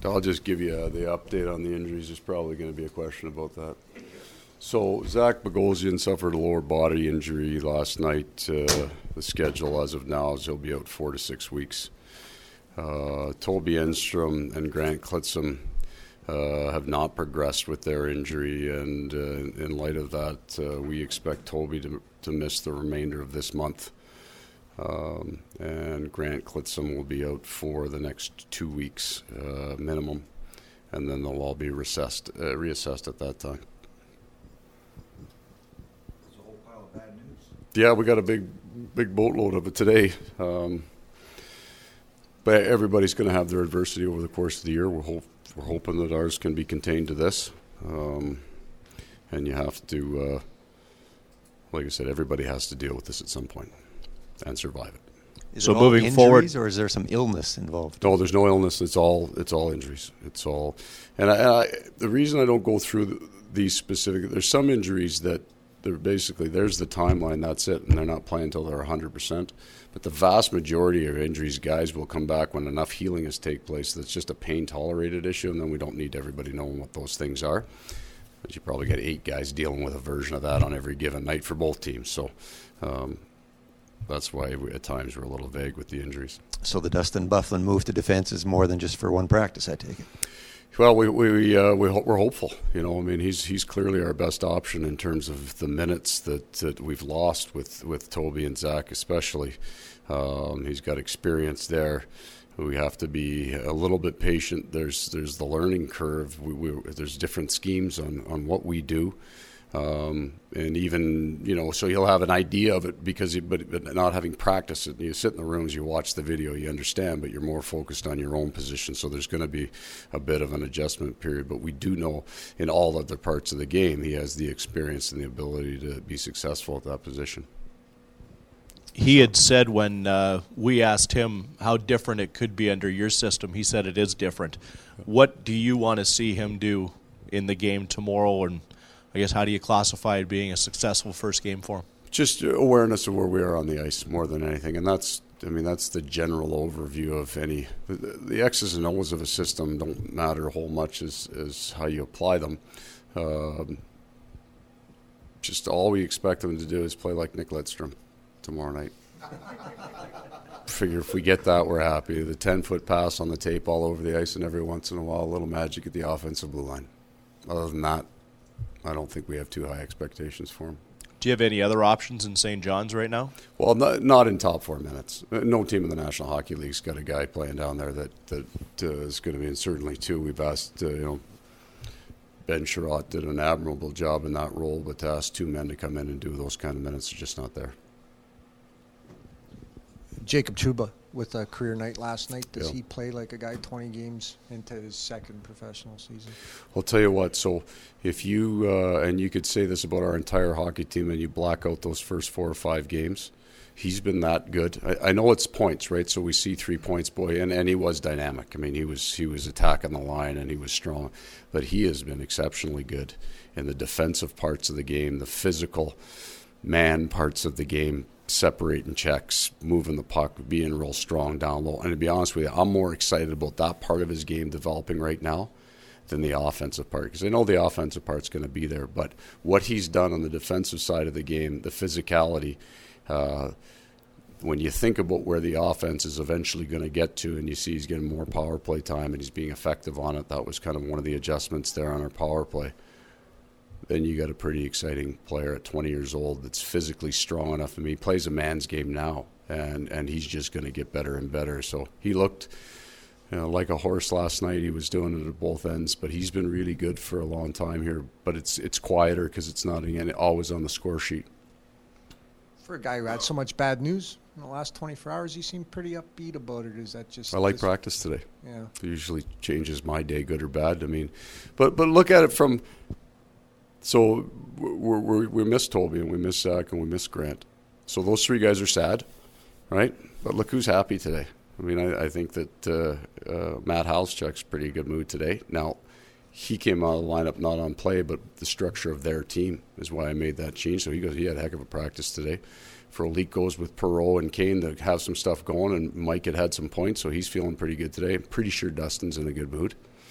I'll just give you the update on the injuries. There's probably going to be a question about that. So Zach Bogosian suffered a lower body injury last night. The schedule as of now is he'll be out 4 to 6 weeks. Toby Enstrom and Grant Klitzum have not progressed with their injury, and in light of that, we expect Toby to miss the remainder of this month. And Grant Klitzum will be out for the next 2 weeks minimum, and then they'll all be reassessed at that time. There's a whole pile of bad news. Yeah, we got a big boatload of it today. But everybody's going to have their adversity over the course of the year. We're hoping that ours can be contained to this. And you have to, like I said, everybody has to deal with this at some point and survive it. So moving forward, or is there some illness involved? No, there's no illness. It's all injuries. It's all, and the reason I don't go through these specific, there's some injuries that they're basically, there's the timeline, that's it, and they're not playing until they're 100%. But the vast majority of injuries, guys will come back when enough healing has taken place. That's just a pain-tolerated issue, and then we don't need everybody knowing what those things are. But you probably get 8 guys dealing with a version of that on every given night for both teams. So that's why at times we're a little vague with the injuries. So the Dustin Byfuglien move to defense is more than just for one practice, I take it. Well, we're hopeful. You know, I mean, he's clearly our best option in terms of the minutes that we've lost with Toby and Zach, especially. He's got experience there. We have to be a little bit patient. There's the learning curve. There's different schemes on what we do. And even, you know, so he'll have an idea of it but not having practiced it. You sit in the rooms, you watch the video, you understand, but you're more focused on your own position. So there's going to be a bit of an adjustment period. But we do know in all other parts of the game, he has the experience and the ability to be successful at that position. He had said when we asked him how different it could be under your system, he said it is different. What do you want to see him do in the game tomorrow, and I guess how do you classify it being a successful first game for him? Just awareness of where we are on the ice more than anything, and that's the general overview of any. The X's and O's of a system don't matter a whole much as how you apply them. Just all we expect them to do is play like Nick Lidstrom tomorrow night. Figure if we get that, we're happy. The 10-foot pass on the tape all over the ice, and every once in a while a little magic at the offensive blue line. Other than that, I don't think we have too high expectations for him. Do you have any other options in St. John's right now? Well, not in top 4 minutes. No team in the National Hockey League's got a guy playing down there that is going to be, and certainly too, we've asked, Ben Sherratt did an admirable job in that role, but to ask 2 men to come in and do those kind of minutes are just not there. Jacob Trouba with a career night last night. Does he play like a guy 20 games into his second professional season? I'll tell you what, so if you, and you could say this about our entire hockey team, and you black out those first 4 or 5 games, he's been that good. I know it's points, right? So we see 3 points, boy, and he was dynamic. I mean, he was attacking the line, and he was strong. But he has been exceptionally good in the defensive parts of the game, the physical man parts of the game, separating checks, moving the puck, being real strong down low. And to be honest with you, I'm more excited about that part of his game developing right now than the offensive part, because I know the offensive part's going to be there. But what he's done on the defensive side of the game, the physicality, when you think about where the offense is eventually going to get to, and you see he's getting more power play time and he's being effective on it, that was kind of one of the adjustments there on our power play. Then you got a pretty exciting player at 20 years old that's physically strong enough. I mean, he plays a man's game now, and he's just going to get better and better. So he looked like a horse last night. He was doing it at both ends, but he's been really good for a long time here. But it's quieter because it's not always on the score sheet. For a guy who had so much bad news in the last 24 hours, he seemed pretty upbeat about it. Is that just... I like practice today. Yeah. It usually changes my day, good or bad. I mean, but look at it from... So we miss Toby, and we miss Zach, and we miss Grant. So those 3 guys are sad, right? But look who's happy today. I mean, I think that Matt Halschuk's pretty good mood today. Now, he came out of the lineup not on play, but the structure of their team is why I made that change. So he had a heck of a practice today. Frolik goes with Perreault and Kane to have some stuff going, and Mike had some points, so he's feeling pretty good today. I'm pretty sure Dustin's in a good mood.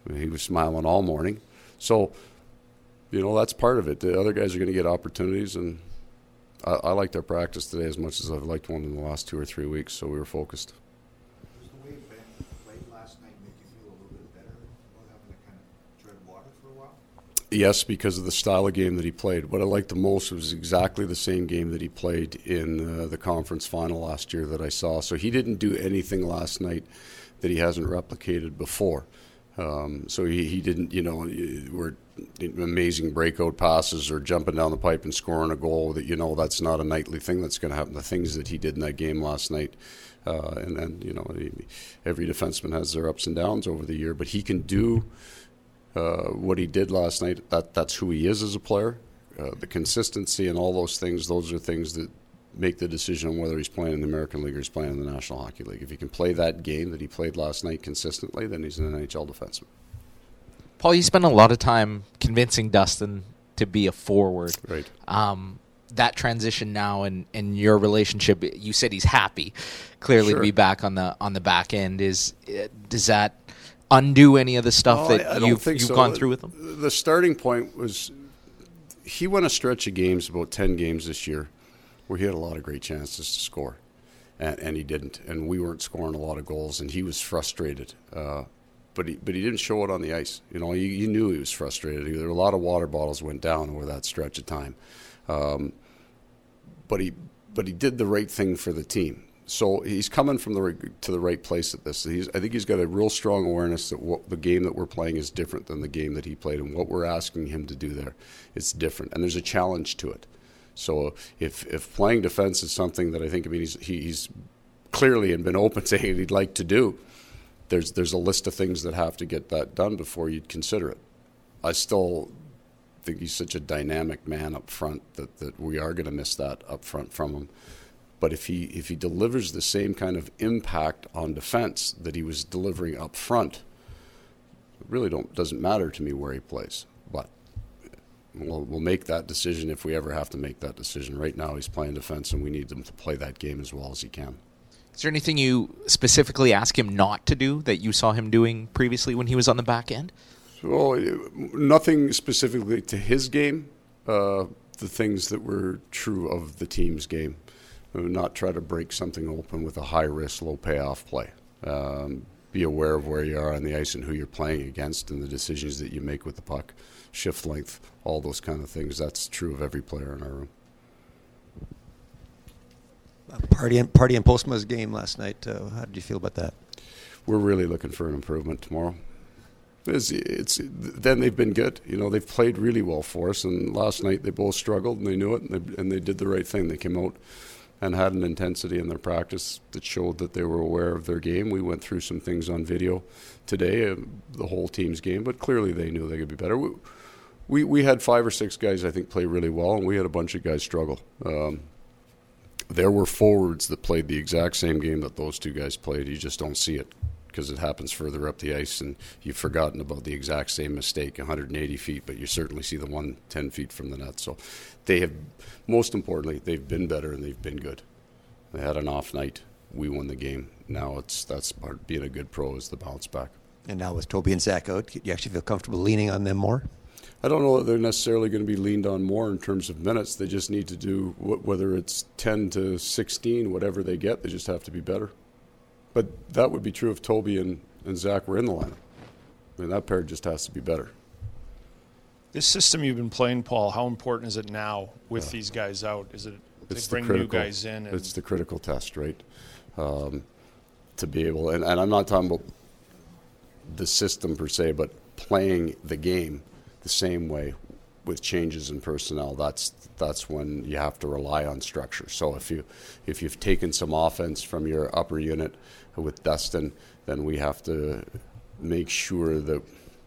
He was smiling all morning. So, that's part of it. The other guys are going to get opportunities, and I liked our practice today as much as I've liked one in the last 2 or 3 weeks, so we were focused. Does the way Ben played last night make you feel a little bit better about having to kind of tread water for a while? Yes, because of the style of game that he played. What I liked the most was exactly the same game that he played in the conference final last year that I saw. So he didn't do anything last night that he hasn't replicated before. So he didn't, were amazing breakout passes or jumping down the pipe and scoring a goal that, that's not a nightly thing that's going to happen. The things that he did in that game last night, and then, every defenseman has their ups and downs over the year, but he can do what he did last night. That's who he is as a player. The consistency and all those are things that make the decision on whether he's playing in the American League or he's playing in the National Hockey League. If he can play that game that he played last night consistently, then he's an NHL defenseman. Paul, you spent a lot of time convincing Dustin to be a forward. Right. That transition now in your relationship, you said he's happy, clearly, to be back on the back end. Does that undo any of the stuff that you've gone through with him? The starting point was he won a stretch of games, about 10 games this year, where he had a lot of great chances to score, and he didn't. And we weren't scoring a lot of goals, and he was frustrated. But he didn't show it on the ice. You knew he was frustrated. There were a lot of water bottles went down over that stretch of time. But he did the right thing for the team. So he's coming from to the right place at this. I think he's got a real strong awareness that the game that we're playing is different than the game that he played, and what we're asking him to do there, it's different, and there's a challenge to it. So if playing defense is something that I think, he's clearly and been open saying he'd like to do, there's a list of things that have to get that done before you'd consider it. I still think he's such a dynamic man up front that we are going to miss that up front from him. But if he delivers the same kind of impact on defense that he was delivering up front, it really doesn't matter to me where he plays. But we'll make that decision if we ever have to make that decision. Right now he's playing defense, and we need him to play that game as well as he can. Is there anything you specifically ask him not to do that you saw him doing previously when he was on the back end? Well, nothing specifically to his game. The things that were true of the team's game. Not try to break something open with a high-risk, low-payoff play. Be aware of where you are on the ice and who you're playing against and the decisions that you make with the puck, shift length, all those kind of things. That's true of every player in our room. Party and Postma's game last night. How did you feel about that? We're really looking for an improvement tomorrow. Then they've been good. They've played really well for us, and last night they both struggled, and they knew it, and they did the right thing. They came out and had an intensity in their practice that showed that they were aware of their game. We went through some things on video today, the whole team's game, but clearly they knew they could be better. We had 5 or 6 guys, I think, play really well, and we had a bunch of guys struggle. There were forwards that played the exact same game that those 2 guys played. You just don't see it because it happens further up the ice, and you've forgotten about the exact same mistake 180 feet, but you certainly see the one 10 feet from the net. So they have, most importantly, they've been better and they've been good. They had an off night. We won the game. Now that's part of being a good pro, is the bounce back. And now with Toby and Zach out, do you actually feel comfortable leaning on them more? I don't know that they're necessarily going to be leaned on more in terms of minutes. They just need to do, whether it's 10 to 16, whatever they get, they just have to be better. But that would be true if Toby and Zach were in the lineup. That pair just has to be better. This system you've been playing, Paul, how important is it now with these guys out? Is it to bring new guys in? It's the critical test, right? To be able, and I'm not talking about the system per se, but playing the game the same way with changes in personnel. That's when you have to rely on structure. So if you've taken some offense from your upper unit with Dustin, then we have to make sure that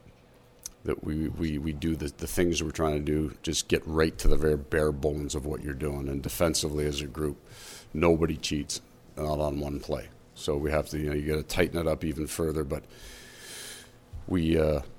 we do the things we're trying to do, just get right to the very bare bones of what you're doing. And defensively as a group, nobody cheats, not on one play. So we have to, you got to tighten it up even further. But we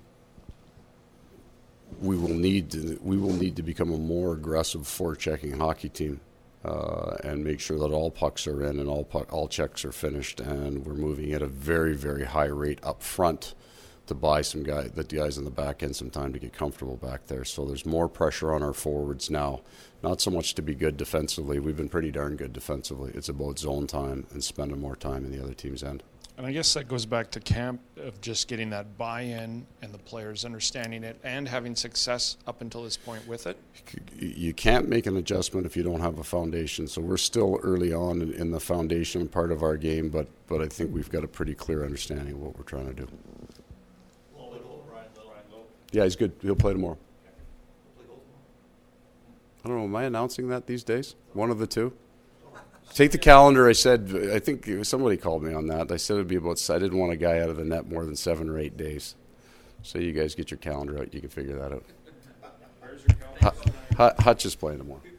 will need to become a more aggressive forechecking hockey team, and make sure that all pucks are in and all checks are finished, and we're moving at a very, very high rate up front to buy the guys in the back end some time to get comfortable back there. So there's more pressure on our forwards now. Not so much to be good defensively. We've been pretty darn good defensively. It's about zone time and spending more time in the other team's end. And I guess that goes back to camp of just getting that buy-in and the players understanding it and having success up until this point with it. You can't make an adjustment if you don't have a foundation. So we're still early on in the foundation part of our game, but I think we've got a pretty clear understanding of what we're trying to do. Yeah, he's good. He'll play tomorrow. I don't know. Am I announcing that these days? One of the two? Take the calendar. I said, I think somebody called me on that. I said it'd be about, I didn't want a guy out of the net more than 7 or 8 days. So you guys get your calendar out. You can figure that out. Hutch is playing tomorrow.